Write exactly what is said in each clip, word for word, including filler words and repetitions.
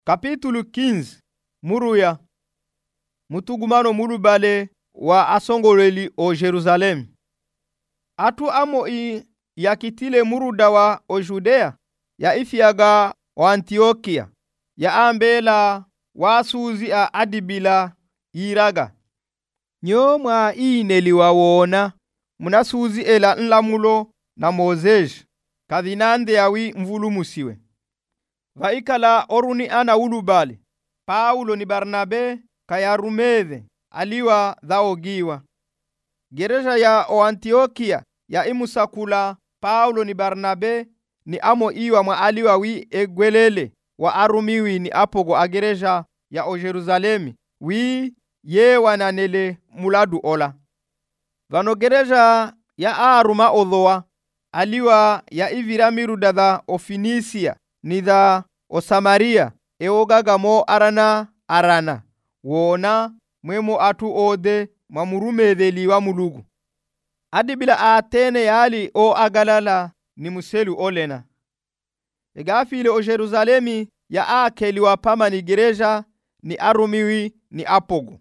Kapitulu quinze. Muruya. Mutugumano mulubale wa asongoleli o Jerusalemu. Atu amo i yakitile muruda wa o Judea ya ifiaga o Antiokia ya ambela wasuzi a adibila yiraga. Nyo mwa ineli wawona munasuzi ela nlamulo na Mozes kadhinande yawi mvulumusiwe. Vaikala oruni ana ulubali Paulo ni Barnabe kayarumeve aliwa dhaogiwa. Gereja ya o Antiokia ya imusakula Paulo ni Barnabe ni amo iwa mwa aliwa wi egwelele wa arumiwi ni apogo agereja ya o Jerusalemi wi ye wananele muladu ola. Vano gereja ya aruma odhoa aliwa ya ivira miruda dha o Finisia ni dha o Samaria eogaga mo arana arana wona mwemo atu ode mamurumedheli wa mulugu. Adibila atene yali o agalala ni muselu olena. Egafile o Jerusalemi ya akeli wa pama ni gereja ni arumiwi ni apogo.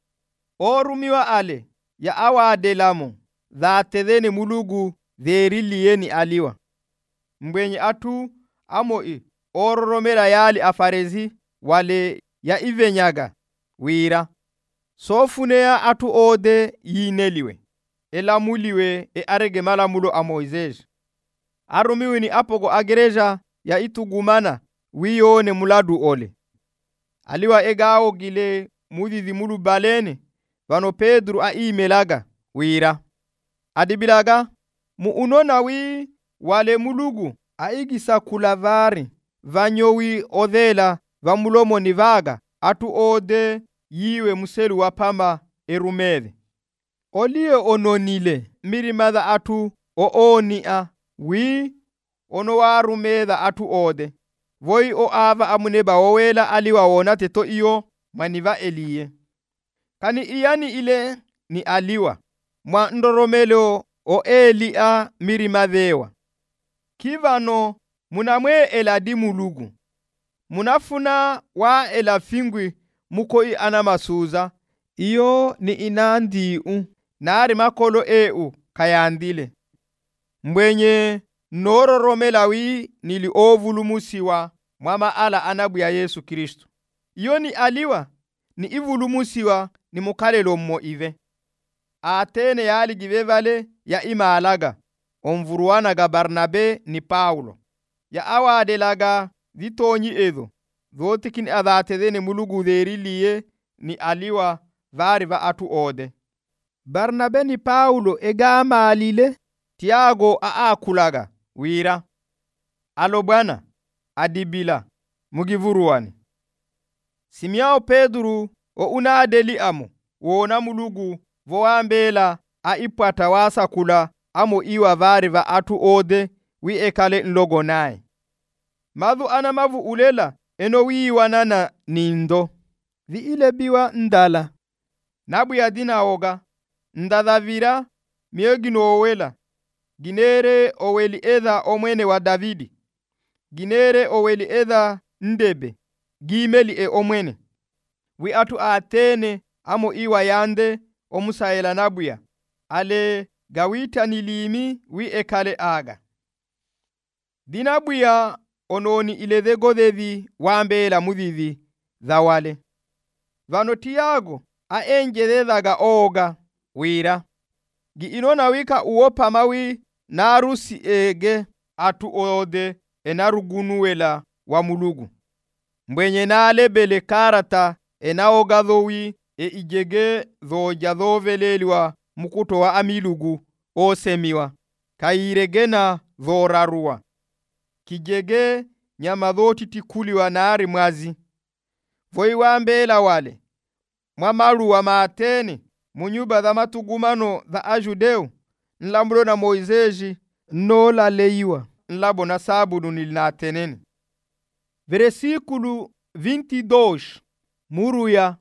O rumiwa ale ya awa adelamo dha tedheni mulugu dheriliye ni aliwa. Mbwenye atu amo i ororomera yali afarezi wale ya ivenyaga wira. Sofunea atu ode yineliwe elamuliwe e arege malamulo a Moises. Arumiwi ni apogo agereja ya itugumana wiyone muladu ole. Aliwa egao gile mudhithi mulu balene vano Pedro a imelaga wira. Adibilaga mu unona wi wale mulugu a igisa kulavari vanyowi odhela vamulomo ni vaga atu ode yiwe muselu wapama erumeve. Olie ononile mirimadha atu o onia wi ono warumedha atu ode. Voi o ava amuneba owela aliwa wona teto iyo maniva eliye. Kani iyani ile ni aliwa mwa ndoromelo o elia mirimadhewa. Kivano munamwe eladi mulugu. Munafuna wa elafingwi muko i anamasuza. Iyo ni inandi u. Nari makolo eu kayandile. Mbwenye noro romelawi nili ovulumusiwa mwama ala anabu ya Yesu Kristo. Iyo ni aliwa ni ivulumusiwa ni mukalelo mmo ive. Atene yali givevale ya ima alaga. Omvuruanaga Barnabe ni Paulo. Ya awa adelaga vitonyi edo. Votikin adhatedhene mulugu dheriliye ni aliwa vari va atu ode. Barnabe ni Paulo egama alile tiago aakulaga wira. Alo bwana adibila mugivuruani. Simiao Pedro o una adeli amo wona mulugu voambela a ipata wasa kula amo iwa vari va atu ode wi ekale nlogo nae. Madhu ana mavu ulela eno wi wanana nindo. Vi ile biwa ndala. Nabu ya dina oga. Ndadhavira miegino owela. Ginere oweli edha omwene wa Davidi. Ginere oweli edha ndebe. Gimeli e omwene. Wi atu atene amo iwa yande omusaela nabuya. Ale gawita nilimi wi ekale aga. Dinabuya ononi iledhe godhevi wambela mudhivi dhawale. Vano tiago aenjedhedaga oga wira. Gi inona wika uopa mawi narusi ege atu ode enarugunuwela wa mulugu. Mbwenye na lebele karata enaoga dhowi e ijege dhoja dhoveleliwa mukuto wa amilugu osemiwa. Kairegena dhorarua. Kijege nyama dhoti tikuliwa nari mwazi. Voi wambela wale. Mwamalu wa maatene. Munyuba dha matugumano dha ajudeu. Nlambulo na Moiseji. Nola leiwa. Nlabo na sabudu nilinatenene. Versículo vinte e dois. Muruya.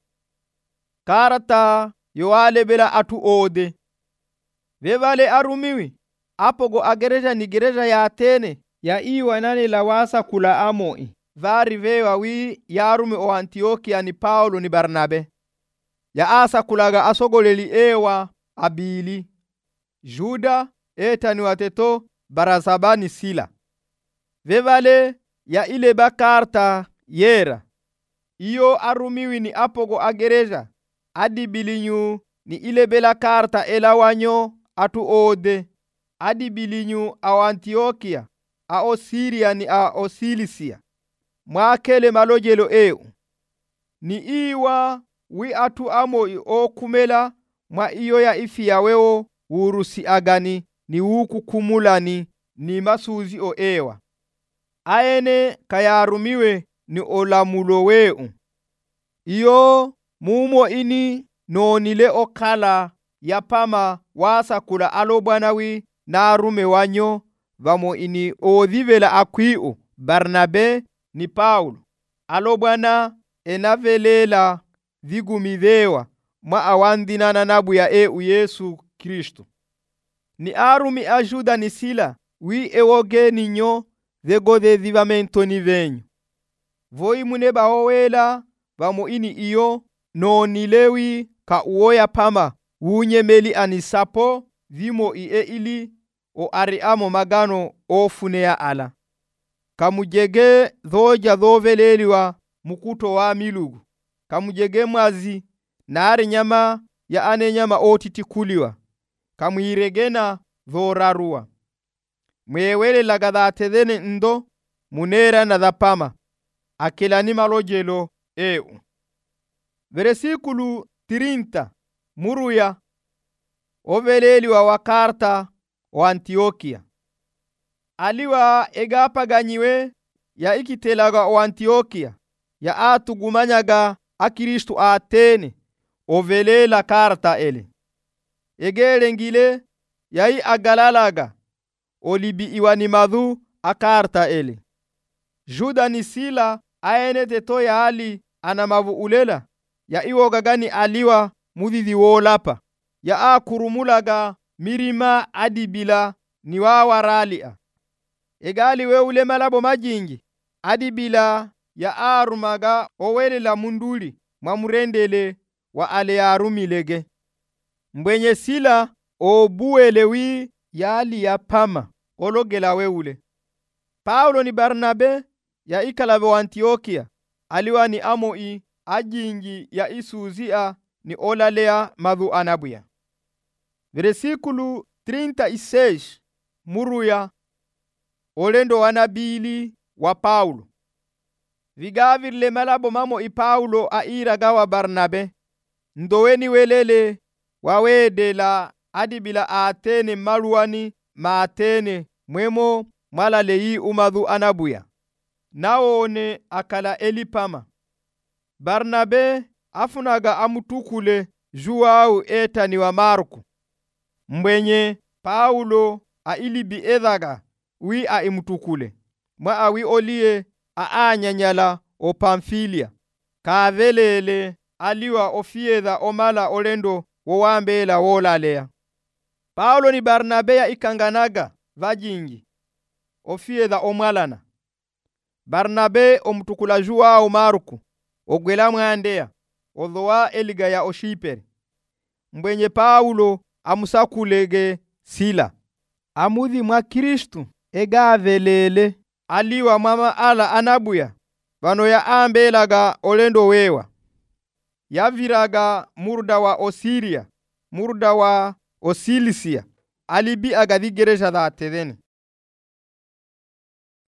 Karata yoale bela atu ode. Vevale arumiwi. Apogo agereja ni gereja ya Atene. Ya iwa nane lawasa kula amoi. vari vewa wi yarume o Antiokia ni Paulo ni Barnabe. Ya asa kulaga asogoleli ewa abili. Juda eta ni wateto Barasaba ni Sila. Vevale ya ile bakarta yera. Iyo arumiwi ni apogo agereja. Adi bilinyu ni ile bela karta elawanyo atu ode. Adi bilinyu a Antiokia, a o Siria ni a o Silisia. Mwakele malojelo eu. Ni iwa wi atu amo i o kumela mwa iyo ya ifi ya weo urusi agani ni wuku kumulani ni masuzi o ewa. Aene kayarumiwe ni olamulo weu. Iyo mumo ini nonile okala ya pama wasa kula alobanawi na arume wanyo vamo ini odhivela akwiu Barnabe ni Paulo. Alobana enavelela vigumivewa mwa awandinana nabu ya eu Yesu Kristo. Ni arumi ajuda ni Sila wi ewoge ninyo vegode dhivamento ni venyu. Voi muneba owela vamo ini iyo no nilewi ka uoya pama unyemeli anisapo vimo ie ili o ariamo magano ofunea ala. Kamujege dhoja dhoveleliwa mukuto wa milugu. Kamujege mwazi nari nyama ya ane nyama otitikuliwa. Kamuiregena dhorarua. Mwewele lagadhatedhene ndo munera na dhapama. Akilani malojelo eu. Veresikulu tirinta muruya oveleliwa wakarta o Antiokia. Aliwa egapa ganyiwe ya ikitelaga o Antiokia ya atugumanyaga akiristu atene ovelela karta ele. Egele ngile yai agalalaga olibi iwani madhu akarta ele. Juda ni Sila aene teto ya ali anamavu ulela ya iwoga gani aliwa mudhithi wolapa ya akurumulaga mirima adibila ni wawaralia. Egali we ule malabo majingi adibila ya arumaga owele la munduli mamurendele wa ale arumilege. Mbwenye Sila obuelewi yali ya pama ologela we ule. Paulo ni Barnabe ya ikalabe wa Antiokia aliwa ni amoi ajingi ya isuzia ni olalea madhu anabuya. Veresikulu trinta e seis muruya olendo wanabili wa Paulo. Vigavirle malabo mamo i Paulo a iraga wa Barnabe. Ndoweni welele wawede la adibila atene maluani maatene mwemo malalei umadhu anabuya. Naone akala elipama. Barnabe afunaga amutukule juau etani wa Marku. Mbwenye Paulo a ilibi edhaga wi a imutukule. Mwa awi olie a anyanyala o Pamfilia. Kavelele aliwa ofiedha omala olendo wowambela wolalea. Paulo ni Barnabe ya ikanganaga vajingi ofiedha omwalana. Barnabe omutukula juau Marku ogwela mwandea odhoa eliga ya oshipere. Mbwenye Paulo amusakulege Sila amudhi mwa Kristu egavelele aliwa mama ala anabuya vano ya ambelaga olendo wewa. Yaviraga murda wa Osiria murda wa Osilisia alibi agadhigeresha dhatedhene.